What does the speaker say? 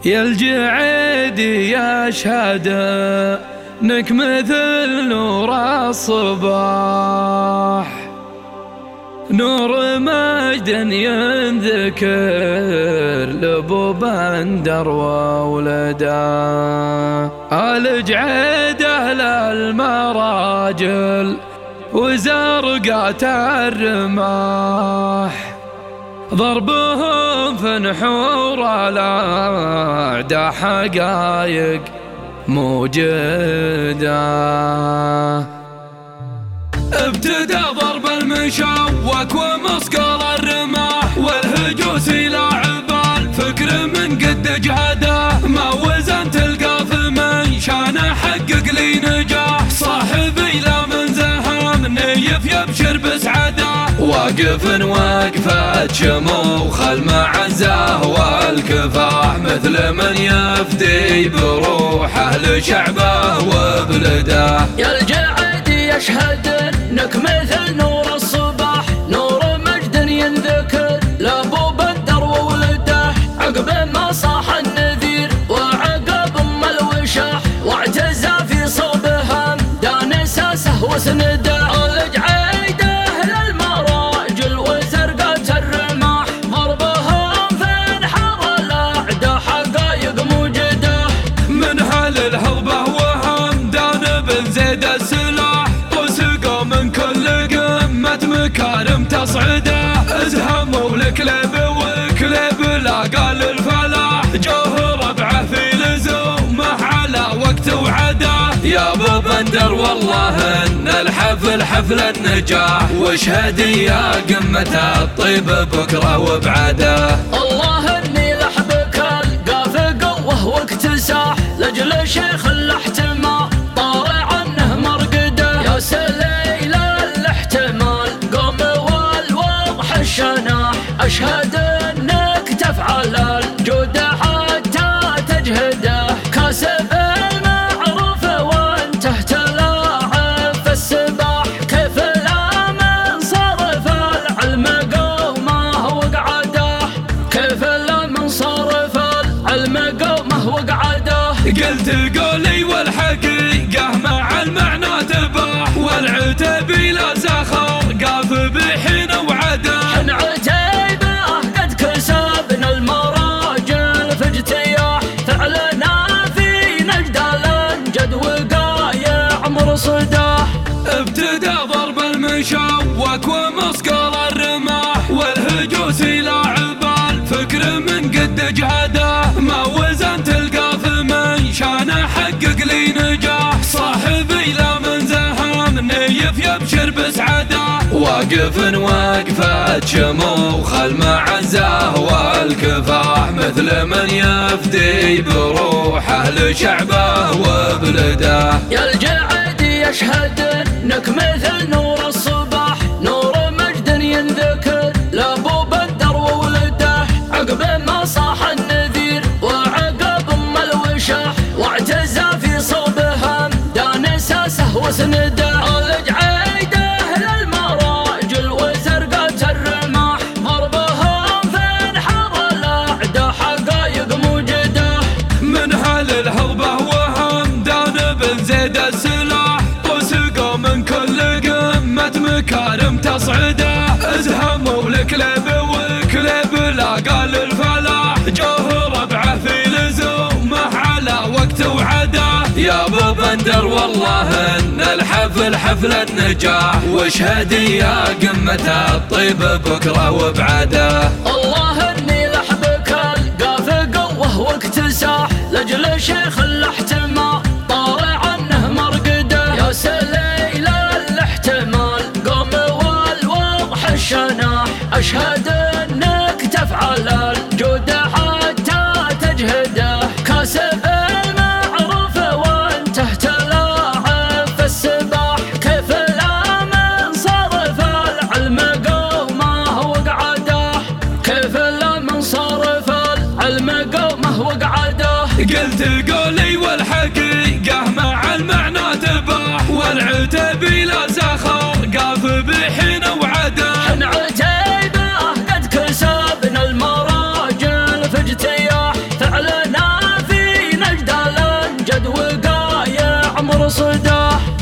يا الجعيدي يشهد انك مثل نور الصباح، نور مجد ينذكر لابو بندر وولده. الجعيده للمراجل وزرقات الرماح، ضربهم في نحور الأعداء حقايق موجودة. ابتدى ضرب المشوك ومصقل الرماح، والهجوس لاعب الفكر من قد جهده. ما وزن تلقى في من شان حقق لي نجاح، صاحبي لا من زهم نيف يبشر بسعده. واقف وقفة شموخ المعزة والكفاح، مثل من يفدي بروحه لشعبه وبلده. يا الجعيدي يشهد انك مثل نور الصباح، نور مجد ينذكر لابو بندر وولده. عقب ما صاح النذير وعقب ام الوشاح، واعتزى في صوبهم دان اساسه وسنده. الجعيده للمراجل وزرقات الرماح، ضربهم في انحار الاعداء حقايق موجده. منها للهضبه وهمدان بن زيد السلاح، وسقوا من كل قمه مكارم تصعده. ازهموا الكليب وكليب لاقى للفلاح، جوه ربعه في لزومه على وقت وعده. يا ابو بندر والله ان الحفل حفل النجاح، واشهدي يا قمة الطيب بكره وبعده. الله اني لحبك القى في قوه واكتساح، لاجل شيخ الاحتمال طالع عنه مرقده. يا سليل الاحتمال قوم والوضح الشناح، اشهد انك تفعل الجود حتى تجهده. كاسب المعروف وانت تلاعب في السباح، كيف لا من صرف العلم قومه وقعده. كيف لا من صرف العلم قومه وقعده. قلت قولي والحقيقة مع المعنى تباح، والعتب لا زخر قاف بحين وعده. حن عتيبه قد كسبنا المراجل في اجتياح، فعلنا في نجد الانجد وقايع مرصده. ابتدى ضرب المشوك ومصقل الرماح، والهجوس لاعب الفكر من قد جهده. ما وزن تلقى في من شان حقق لي نجاح، صاحبي لا من زهم نيف يبشر بسعده. واقف وقفة شموخ المعزة والكفاح، مثل من يفدي بروحه لشعبه وبلده. يا الجعيدي يشهد انك مثل نور الصباح، نور مجد ينذكر لابو بندر وولده. عقب ما صاح النذير وعقب ام الوشاح، واعتزى في صوبهم دان اساسه وسنده. الجعيده للمراجل وزرقات الرماح، ضربهم في انحار الاعداء حقايق موجده. منها للهضبه وهمدان بن زيد السلاح، وسقوا من كل قمه مكارم تصعده. ازهموا الكليب وكليب لاقى للفلاح، جوه ربعه في لزومه على وقت وعده. يا ابو بندر والله ان الحفل حفل النجاح، واشهدي يا قمة الطيب بكره وبعده. الله اني لحبك القى في قوه واكتساح، لاجل شيخ الاحتمال طالع عنه مرقده. يا سليل الاحتمال قوم والوضح الشناح، اشهد انك تفعل الجود حتى تجهده. كاسب المعروف وانت تلاعب في السباح، كيف لا من صرف العلم قومه وقعده. كيف لا من صرف العلم قومه وقعده. قلت قولي والحقيقة مع المعنى تباح، والعتب لا زخر قاف بحين وعده. حن عتيبه قد كسبنا المراجل في اجتياح، فعلنا مرصده